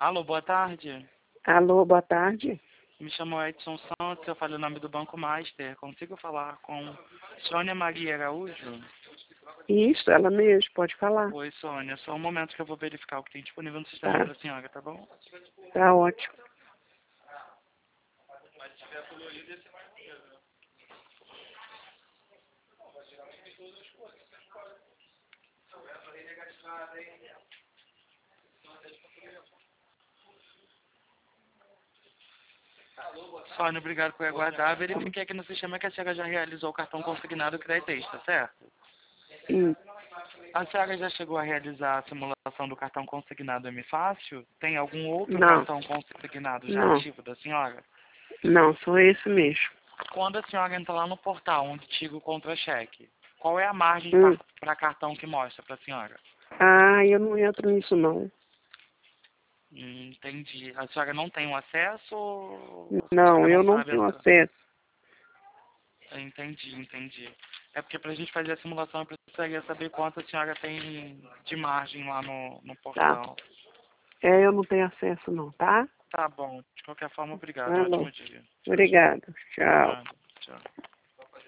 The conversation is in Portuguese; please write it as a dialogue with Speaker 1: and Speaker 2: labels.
Speaker 1: Alô, boa tarde.
Speaker 2: Alô, boa tarde.
Speaker 1: Me chamo Edson Santos, eu falo o nome do Banco Master. Consigo falar com Sônia Maria Araújo?
Speaker 2: Isso, ela mesmo, pode falar.
Speaker 1: Oi, Sônia. Só um momento que eu vou verificar o que tem disponível no sistema
Speaker 2: Tá,
Speaker 1: para a senhora, tá bom?
Speaker 2: tá ótimo.
Speaker 1: Sônia, obrigado por aguardar. Verifiquei aqui no sistema que a senhora já realizou o cartão consignado Crédito, certo?
Speaker 2: Sim.
Speaker 1: A senhora já chegou a realizar a simulação do cartão consignado M-Fácil? Tem algum outro
Speaker 2: Não,
Speaker 1: cartão consignado já
Speaker 2: não,
Speaker 1: ativo da senhora?
Speaker 2: não, só esse mesmo.
Speaker 1: Quando a senhora entra lá no portal onde tira o contra-cheque, qual é a margem
Speaker 2: Hum.
Speaker 1: para cartão que mostra para a senhora?
Speaker 2: Ah, eu não entro nisso não.
Speaker 1: Entendi. A senhora não tem um acesso ou a
Speaker 2: Não,
Speaker 1: senhora
Speaker 2: eu
Speaker 1: não
Speaker 2: não
Speaker 1: sabe
Speaker 2: tenho
Speaker 1: entrar?
Speaker 2: acesso.
Speaker 1: Entendi. É porque para a gente fazer a simulação eu precisaria saber quanto a senhora tem de margem lá no
Speaker 2: Tá.
Speaker 1: portal.
Speaker 2: É, eu não tenho acesso não, tá?
Speaker 1: Tá bom. De qualquer forma, obrigado.
Speaker 2: Tá
Speaker 1: Um
Speaker 2: bom.
Speaker 1: ótimo dia. Tchau, tchau.
Speaker 2: Obrigada. Tchau.
Speaker 1: Nada. Tchau.